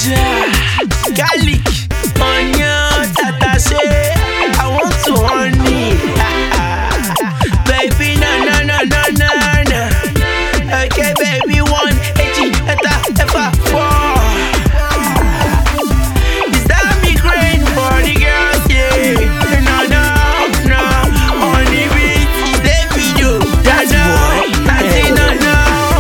garlic, onion, tatashe. I want to honey. Baby, no. Okay, baby, 1, 80, eta, 4. Is that me crying for the girls? Yeah. No. Only beat, baby, you. That's boy. No.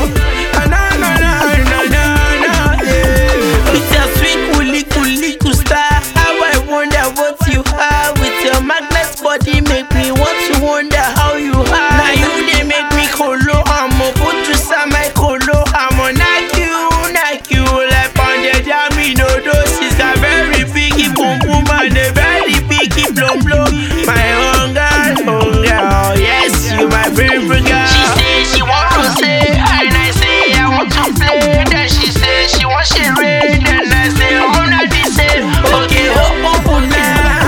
With your sweet coolie star, how I wonder what you are. With your magnet body, make me want to wonder how you are. Now you they make me colo, I'ma put you some my colo, I'ma knock you like on the jammy no she's got very biggie boom boom and a very biggie blum blum. My hunger, oh yes, you my favorite girl. She say she want to say, and I say I want to play. Then she say she want she rain, and I say I'm not the same. Okay, puna,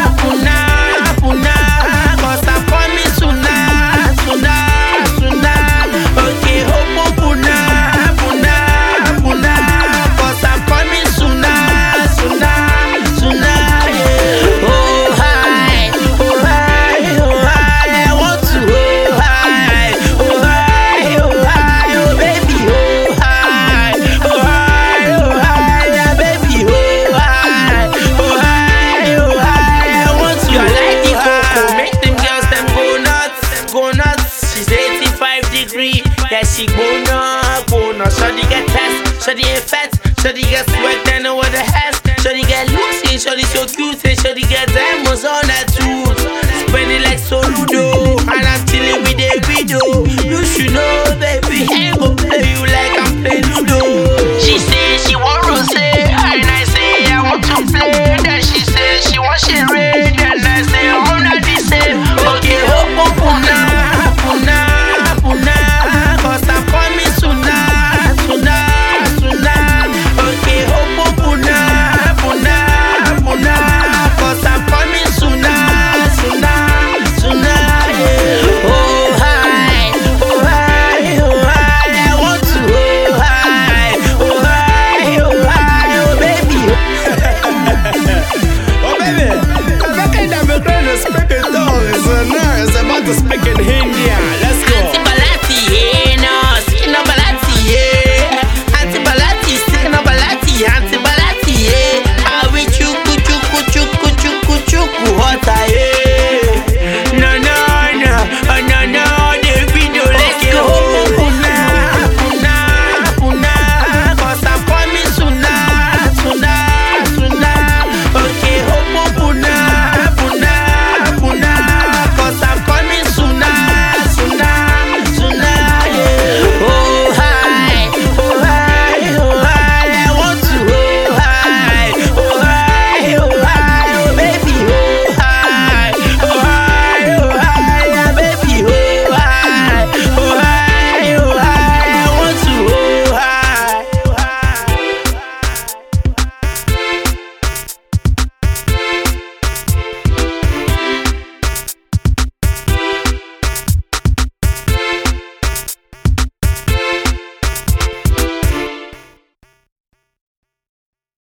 cause I'm coming sooner. Okay, puna, cause I'm coming sooner, yeah. Oh hi, I want to oh baby, yeah, baby, I want to. I like the cocoa, make them girls them go nuts. She's 85 degree, yeah she go nuts. Shawty get test, shawty get fat, shawty get sweat and over the hands. Shawty get looksy, shawty so cute, and shawty get diamonds on her tooth. Spend it like Soludo, and I'm chilling with the video. You should know, baby, ain't go